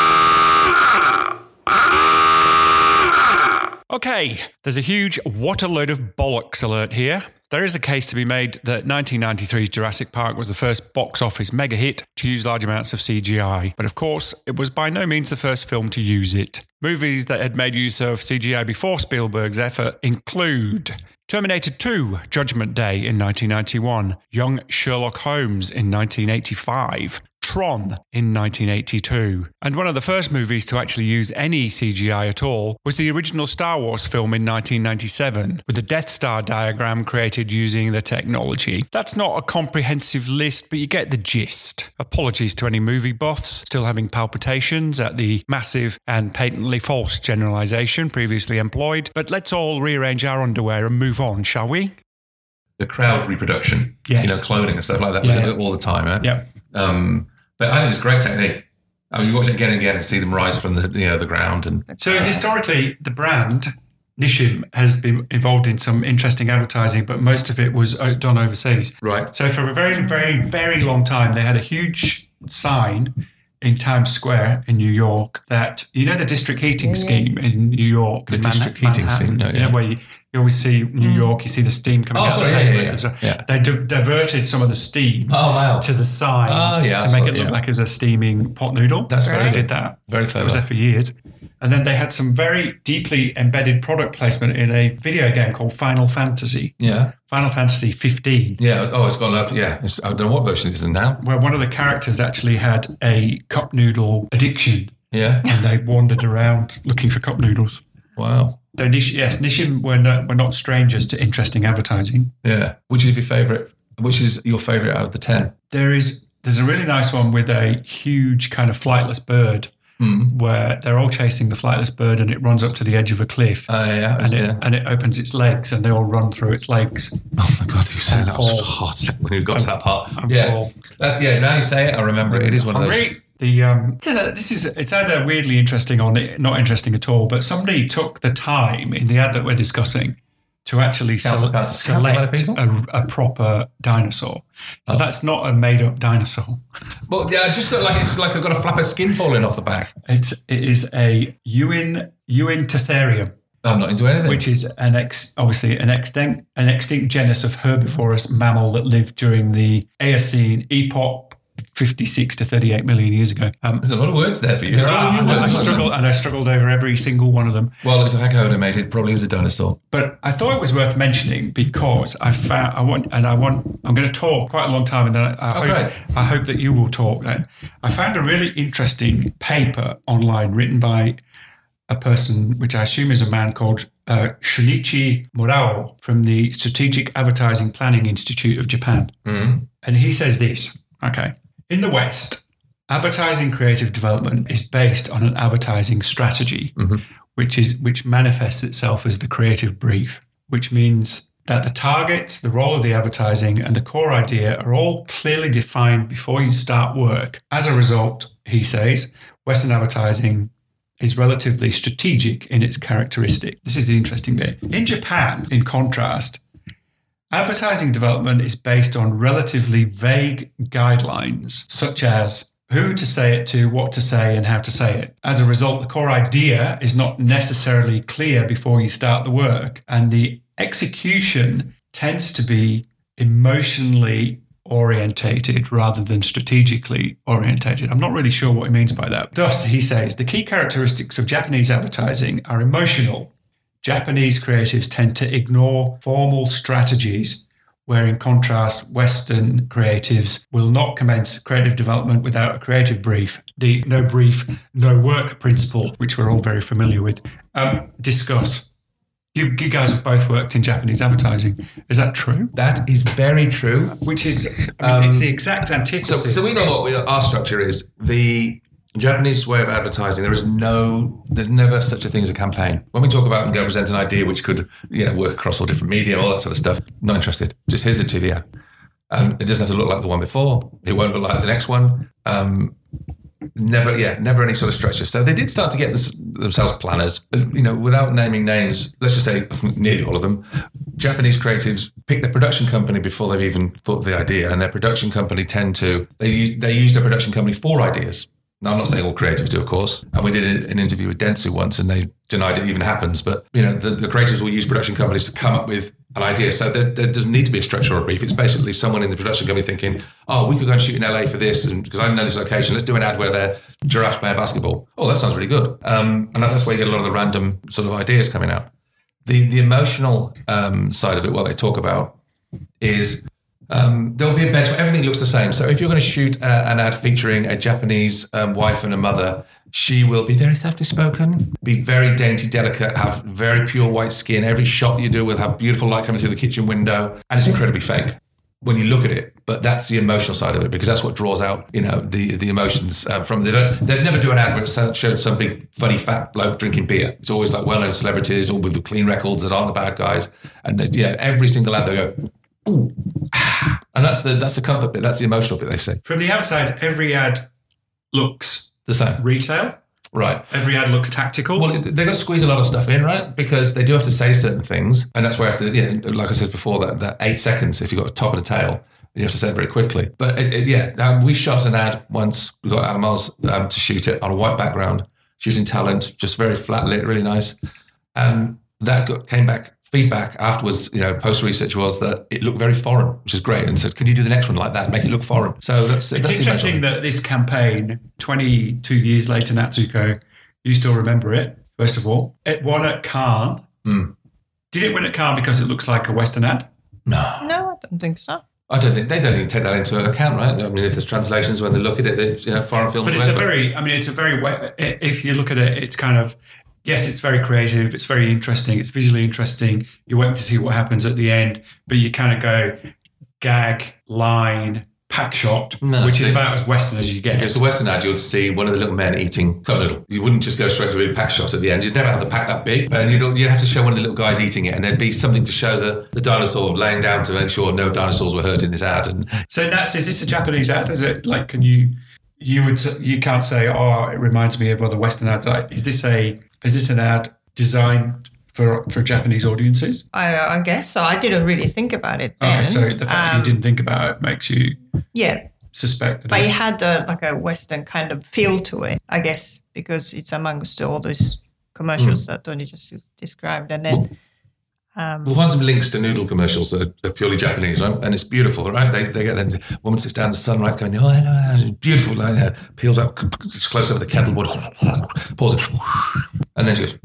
Okay, there's a huge what a load of bollocks alert here. There is a case to be made that nineteen ninety-three's Jurassic Park was the first box office mega hit to use large amounts of C G I. But of course, it was by no means the first film to use it. Movies that had made use of C G I before Spielberg's effort include Terminator two, Judgment Day in nineteen ninety-one, Young Sherlock Holmes in nineteen eighty-five, Tron in nineteen eighty-two. And one of the first movies to actually use any C G I at all was the original Star Wars film in nineteen ninety-seven, with the Death Star diagram created using the technology. That's not a comprehensive list, but you get the gist. Apologies to any movie buffs still having palpitations at the massive and patently false generalization previously employed, but let's all rearrange our underwear and move on, shall we? The crowd reproduction, Yes. you know, cloning and stuff like that Yeah, was yeah. all the time, right? Yep. Um, but I think it's a great technique. I mean, you watch it again and again and see them rise from the you know the ground and So historically, the brand Nishim has been involved in some interesting advertising, but most of it was uh, done overseas. right. So for a very, very, very long time, they had a huge sign in Times Square in New York that, you know, the district heating scheme in New York. The in district Manhattan- heating scheme, no, you know, yeah. where you, you always see New York, you see the steam coming Oh, out sorry, of the yeah, yeah, pavements. yeah. and so Yeah. They di- diverted some of the steam Oh wow, to the sign Oh, yeah, to I make saw it it, look yeah. like it was a steaming pot noodle. That's They very did good. that. very It clever. was there for years. And then they had some very deeply embedded product placement in a video game called Final Fantasy. Yeah, Final Fantasy fifteen, yeah. Oh, it's gone up. Yeah, it's, I don't know what version it is now. where one of the characters actually had a cup noodle addiction Yeah. and they wandered around looking for cup noodles. Wow. So Nish, yes, Nishim were not, were not strangers to interesting advertising. Yeah. Which is your favourite? Which is your favourite out of the ten? There is there's a really nice one with a huge kind of flightless bird Mm. where they're all chasing the flightless bird and it runs up to the edge of a cliff. Oh yeah. and it, yeah. and it opens its legs and they all run through its legs. Oh my god, you said And that was fall. hard when you got to that part. And yeah. fall. That, yeah. Now you say it, I remember it. It is one of those. Hungry. The um, it's a- this is it's either weirdly interesting or not interesting at all. But somebody took the time in the ad that we're discussing to actually Count the- sele- count the amount of select people? a, a proper dinosaur. So Oh. that's not a made-up dinosaur. Well, yeah, I just got like it's like I've got a flap of skin falling off the back. It's it is a Ewin Ewintotherium, I'm not into anything. which is an ex obviously an extinct an extinct genus of herbivorous mammal that lived during the Eocene epoch, fifty-six to thirty-eight million years ago. Um, There's a lot of words there for you. There There's a lot are, of and new I words. struggled, and I struggled over every single one of them. Well, if Hakoda made it, it probably is a dinosaur. But I thought it was worth mentioning because I found I want, and I want, I'm going to talk quite a long time, and then I, I, Oh, hope, great. I hope that you will talk. Then I found a really interesting paper online written by a person, which I assume is a man called uh, Shunichi Murao from the Strategic Advertising Planning Institute of Japan. Mm. And he says this, okay, in the West, advertising creative development is based on an advertising strategy, mm-hmm. which is which manifests itself as the creative brief, which means that the targets, the role of the advertising, and the core idea are all clearly defined before you start work. As a result, he says, Western advertising is relatively strategic in its characteristic. This is the interesting bit. In Japan, in contrast, advertising development is based on relatively vague guidelines, such as who to say it to, what to say, and how to say it. As a result, the core idea is not necessarily clear before you start the work, and the execution tends to be emotionally orientated rather than strategically orientated. I'm not really sure what he means by that. Thus, he says, the key characteristics of Japanese advertising are emotional. Japanese creatives tend to ignore formal strategies, where in contrast, Western creatives will not commence creative development without a creative brief. The no brief, no work principle, which we're all very familiar with. Um, discuss. You, you guys have both worked in Japanese advertising. Is that true? That is very true. Which is, I mean, um, it's the exact antithesis. So, so we know what we, our structure is. The Japanese way of advertising, there is no, there's never such a thing as a campaign. When we talk about and go present an idea which could, you know, work across all different media, all that sort of stuff, not interested. Just here's the T V ad. Um, it doesn't have to look like the one before. It won't look like the next one. Um, never, yeah, never any sort of structure. So they did start to get this, themselves planners, you know, without naming names. Let's just say nearly all of them. Japanese creatives pick their production company before they've even thought of the idea, and their production company tend to they they use their production company for ideas. Now, I'm not saying all creatives do, of course. And we did an interview with Dentsu once, and they denied it even happens. But, you know, the, the creatives will use production companies to come up with an idea. So there, there doesn't need to be a structure or a brief. It's basically someone in the production company thinking, oh, we could go and shoot in L A for this, and because I know this location, let's do an ad where they're giraffes playing basketball. Oh, that sounds really good. Um, and that's where you get a lot of the random sort of ideas coming out. The, the emotional um, side of it, what they talk about, is... Um, there'll be a benchmark. Everything looks the same. So if you're going to shoot uh, an ad featuring a Japanese um, wife and a mother, she will be very softly spoken, be very dainty, delicate, have very pure white skin. Every shot you do will have beautiful light coming through the kitchen window, and it's incredibly fake when you look at it. But that's the emotional side of it, because that's what draws out, you know, the the emotions uh, from. They don't. They'd never do an ad where it showed some big funny fat bloke drinking beer. It's always like well-known celebrities, all with the clean records that aren't the bad guys. And they, yeah, every single ad they go, ooh. And that's the that's the comfort bit. That's the emotional bit, they say. From the outside, every ad looks the same. Retail. Right. Every ad looks tactical. Well, they've got to squeeze a lot of stuff in, right? Because they do have to say certain things. And that's where I have to, you know, like I said before, that, that eight seconds, if you've got a top and a tail, you have to say it very quickly. But it, it, yeah, um, we shot an ad once. We got Animals um, to shoot it on a white background, shooting talent, just very flat lit, really nice. And that got, came back. Feedback afterwards, you know, post research was that it looked very foreign, which is great. And said, can you do the next one like that? Make it look foreign. So that's it's that's interesting that this campaign, twenty-two years later, Natsuko, you still remember it. First of all, it won at Cannes. Mm. Did it win at Cannes because it looks like a Western ad? No, no, I don't think so. I don't think they don't even take that into account, right? I mean, if there's translations when they look at it, they, you know, foreign films. But it's a very, I mean, it's a very. If you look at it, it's kind of. Yes, it's very creative. It's very interesting. It's visually interesting. You're waiting to see what happens at the end, but you kind of go gag, line, pack shot, no, which is about as Western as you get. If it's a Western ad, you'd see one of the little men eating cup noodle. You wouldn't just go straight to a big pack shot at the end. You'd never have the pack that big, and you'd, you'd have to show one of the little guys eating it, and there'd be something to show the, the dinosaur laying down to make sure no dinosaurs were hurt in this ad. And so, Nats, is this a Japanese ad? Is it like? Can you you would you can't say, oh, it reminds me of other Western ads. Like, is this a is this an ad designed for for Japanese audiences? I, I guess so. I didn't really think about it then. Okay, so the fact um, that you didn't think about it makes you yeah suspect. But it had a, like a Western kind of feel to it, I guess, because it's amongst all those commercials mm. that Tony just described. And then... Um, we'll find some links to noodle commercials that are purely Japanese, right? And it's beautiful, right? They they get them. The woman sits down in the sunlight, going, "Oh, I know, it's beautiful." Like, uh, peels up, it's close over the kettle board, pours it, and then she goes.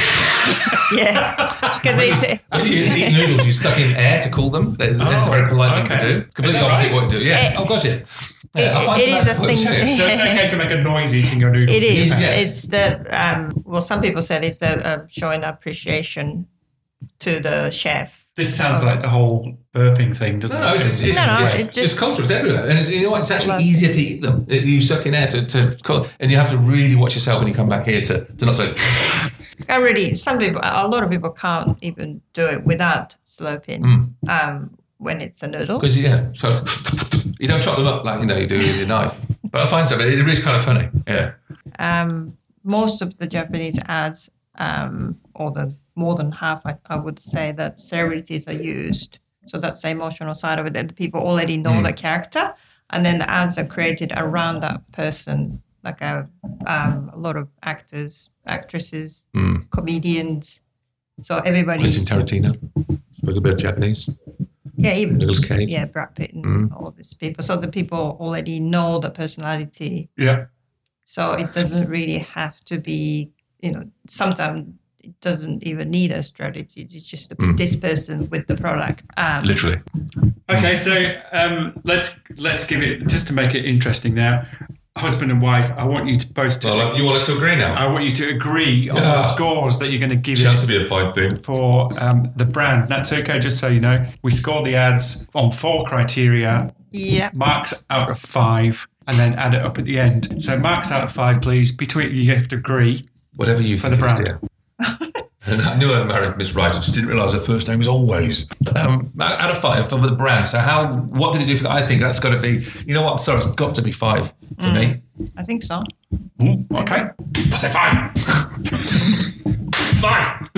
Yeah, because it's when you eat noodles, you suck in air to cool them. That's oh, a very polite okay. thing to do. Completely opposite right? what you do. Yeah. Air, oh, gotcha. Yeah, I'll It, find it some is a ad footage, thing. yeah. So it's okay to make a noise eating your noodles. It is. Yeah. It's the um, well. Some people said it's the uh, showing appreciation to the chef. This sounds like the whole burping thing, doesn't No, no, it? it's, it's, No, no, it's, it it's, just- culture. It's everywhere, and it's, you know what, it's actually Love- easier to eat them. You suck in air to, to, and you have to really watch yourself when you come back here to, to not say. I really, some people, a lot of people can't even do it without slurping Mm. um, when it's a noodle. Because yeah, so you don't chop them up like you know you do with your knife. But I find something it is kind of funny. Yeah. Um, most of the Japanese ads, um, or the more than half, I, I would say, that celebrities are used. So that's the emotional side of it. That the people already know Mm. the character, and then the ads are created around that person. Like a, um, a lot of actors, actresses, Mm. comedians. So everybody, Quentin Tarantino spoke a bit of Japanese. yeah, even Nicolas Cage. yeah, Brad Pitt and Mm. all of these people. So the people already know the personality. Yeah. So it doesn't really have to be, you know, sometimes it doesn't even need a strategy. It's just Mm. this person with the product. Um, Literally. Okay, so um, let's let's give it just to make it interesting now. Husband and wife, I want you to both to. Well, you want us to agree now? I want you to agree on Yeah. the scores that you're going to give Chance it to be a fine thing. for um, the brand. That's okay, just so you know. We score the ads on four criteria, Yeah. marks out of five, and then add it up at the end. So marks out of five, please. Between you have to agree. Whatever you For think the is, brand. dear. And I knew I married Miss Wright. I just didn't realise her first name was Always. Um, out of five for the brand. So how? What did it do for? I think that's got to be. You know what? I'm sorry, it's got to be five for me. I think so. Ooh, okay. I say five. Five.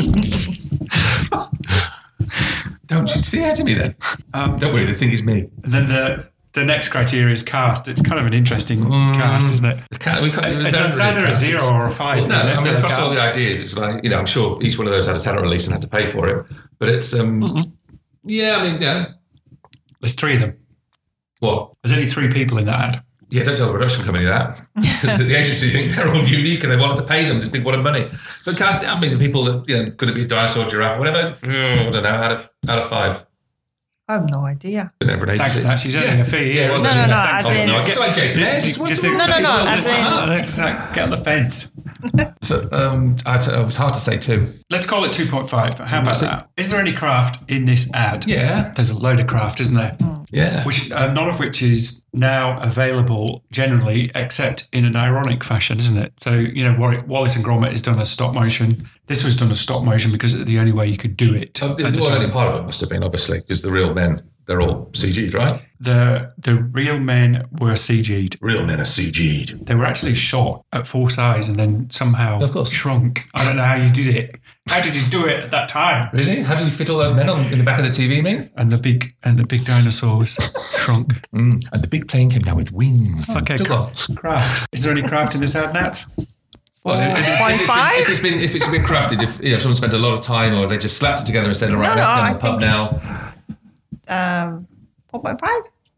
Don't you say that to me then? Um, Don't worry, the thing is me. And then the the next criteria is cast. It's kind of an interesting cast, isn't it? The cat, we can't, It- they're it's really either a cast. zero or a five. Well, no, isn't it, I for mean the across all cast? the ideas, it's like you know, I'm sure each one of those had a talent release and had to pay for it. But it's um, yeah, I mean, yeah, There's three of them. what? There's only three people in that ad. Yeah, don't tell the production company that. The agency think they're all unique and they wanted to pay them this big wad of money. But cast, I mean, the people that you know, could it be a dinosaur, giraffe, whatever? Mm, I don't know. Out of out of five, I have no idea. but never an Thanks agency. for that. She's earning a fee. Yeah, well, No, no, no, Thanks. as in- Oh, no, it's like Jason Ayres. Just- What's just- the No, no, no, as in- Uh, Get on the fence. For, um, I t- it was hard to say two. Let's call it two point five. How about That's it. that? Is there any craft in this ad? Yeah, There's a load of craft, isn't there? yeah. Which uh, none of which is now available generally, except in an ironic fashion, isn't it? So you know, Warwick, Wallace and Gromit is done as stop motion. This was done as stop motion because it's the only way you could do it. Oh, at the well, time. only part of it must have been obviously because the real men they're all C G'd, right? The the real men were C G'd. Real men are C G'd. They were actually shot at full size and then somehow Of course. shrunk. I don't know how you did it. How did you do it at that time? Really? How did you fit all those men on in the back of the T V, mate? And the big and the big dinosaurs shrunk. Mm. And the big plane came down with wings. Okay, Took cra- off. craft. Is there any craft in this ad, Nat? Well, if, if, Point if, five? if it's been if it's been crafted, if you know, someone spent a lot of time, or they just slapped it together and said, "All right, No, no, let's I go to the pub think now." it's um, four point five.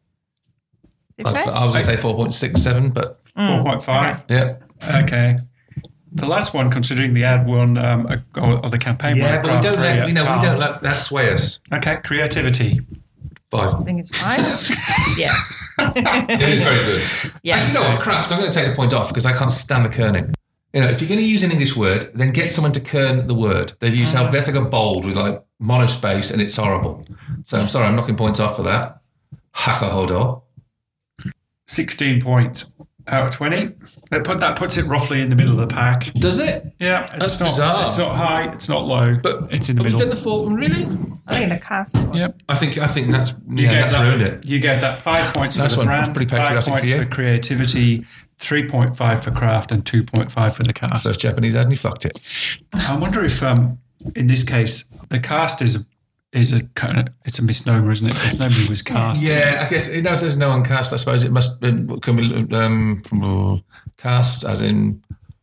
Is it I, fair? I was going to say four point six seven, but Four point five. yeah, Okay. The last one, considering the ad won um, a, or, or the campaign. won yeah, a but we Grand don't Prix let at you know we Cannes. don't let that sway us. Okay, creativity. Five. I think it's fine. Yeah. It is very good. Yeah. Actually, you know what, craft. I'm going to take the point off because I can't stand the kerning. You know, if you're going to use an English word, then get someone to kern the word. They've used Helvetica bold with like monospace, and it's horrible. So I'm sorry, I'm knocking points off for that. Hakahodo. sixteen points out of twenty. That, put, that puts it roughly in the middle of the pack. Does it? Yeah, it's That's not, bizarre. It's not high, it's not low, But it's in the but we've middle. done the four. Really? I think the cast. Was, Yep. I think I think that's You yeah, gave that's that, ruined it. You gave that five points Nice for the one. That's brand, pretty five patriotic for points you. for creativity, three point five for craft, and two point five for the cast. First Japanese ad, and he fucked it. I wonder if, um, in this case, the cast is a, is a kind of it's a misnomer, isn't it? Because nobody was cast. Yeah, I guess you know if there's no one cast, I suppose it must be, can we um, cast as in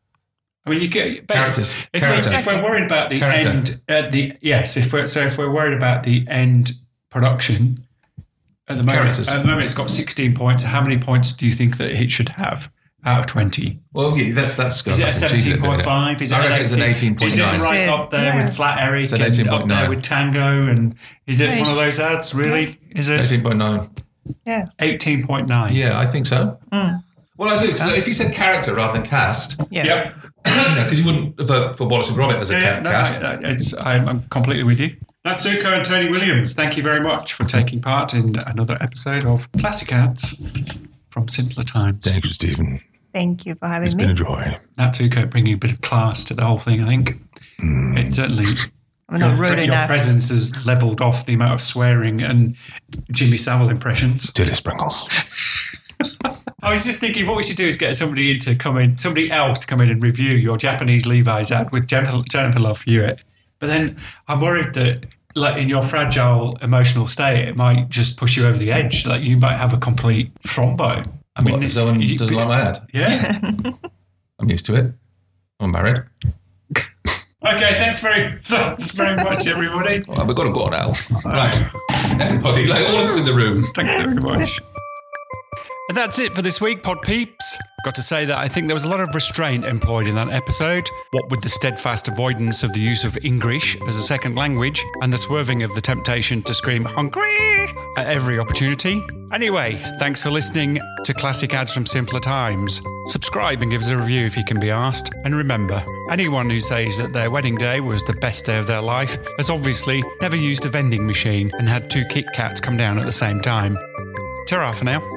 I mean, you get but Characters. If, Character. We're, if we're worried about the Character. end, uh, the yes, if we're so if we're worried about the end production at the moment, Characters. at the moment it's got sixteen points. How many points do you think that it should have out of twenty? well, yeah, that's that's. Is it a seventeen point five? Is it I an reckon it's an eighteen point Is it nine. right up there Yeah. with Flat Eric It's an and eighteen up point there nine. with Tango? And is it Nice. one of those ads? Really? Is it? Eighteen point nine. Yeah. eighteen point nine. Yeah, I think so. Mm. Well, I do. So if you said character rather than cast, Yeah. Yep. you know, because you wouldn't vote for Wallace and Gromit as a Yeah, ca- yeah, no, cast. I- I- it's, I'm, I'm completely with you. Natsuko and Tony Williams, thank you very much for taking part in another episode of Classic Ads from Simpler Times. Thank you, Stephen. Thank you for having It's me. been a joy. Natsuko bringing a bit of class to the whole thing, I think. Mm. It certainly... I'm not your, rude your enough. presence has levelled off the amount of swearing and Jimmy Savile impressions. Dilly Sprinkles. I was just thinking what we should do is get somebody in to come in, somebody else to come in and review your Japanese Levi's ad with Jennifer, Jennifer Love Hewitt. But then I'm worried that, like, in your fragile emotional state, it might just push you over the edge. Like, you might have a complete thrombo. I What, if someone you- doesn't like my ad? Yeah. I'm used to it. I'm married. Okay, thanks very, thanks very much, everybody. Well, we've got to go now. Right. Everybody, like all of us in the room. Thanks very much. And that's it for this week, Pod Peeps. Got to say that I think there was a lot of restraint employed in that episode, what with the steadfast avoidance of the use of English as a second language and the swerving of the temptation to scream hungry at every opportunity. Anyway, thanks for listening to Classic Ads from Simpler Times. Subscribe and give us a review if you can be asked. And remember, anyone who says that their wedding day was the best day of their life has obviously never used a vending machine and had two Kit Kats come down at the same time. Ta-ra for now.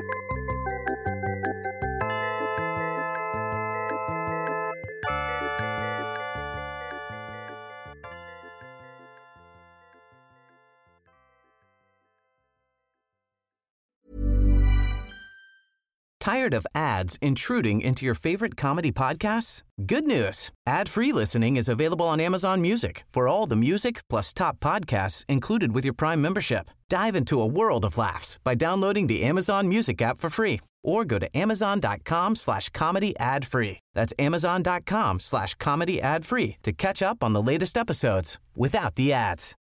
Tired of ads intruding into your favorite comedy podcasts? Good news. Ad-free listening is available on Amazon Music for all the music plus top podcasts included with your Prime membership. Dive into a world of laughs by downloading the Amazon Music app for free or go to amazon.com slash comedy ad free. That's amazon.com slash comedy ad free to catch up on the latest episodes without the ads.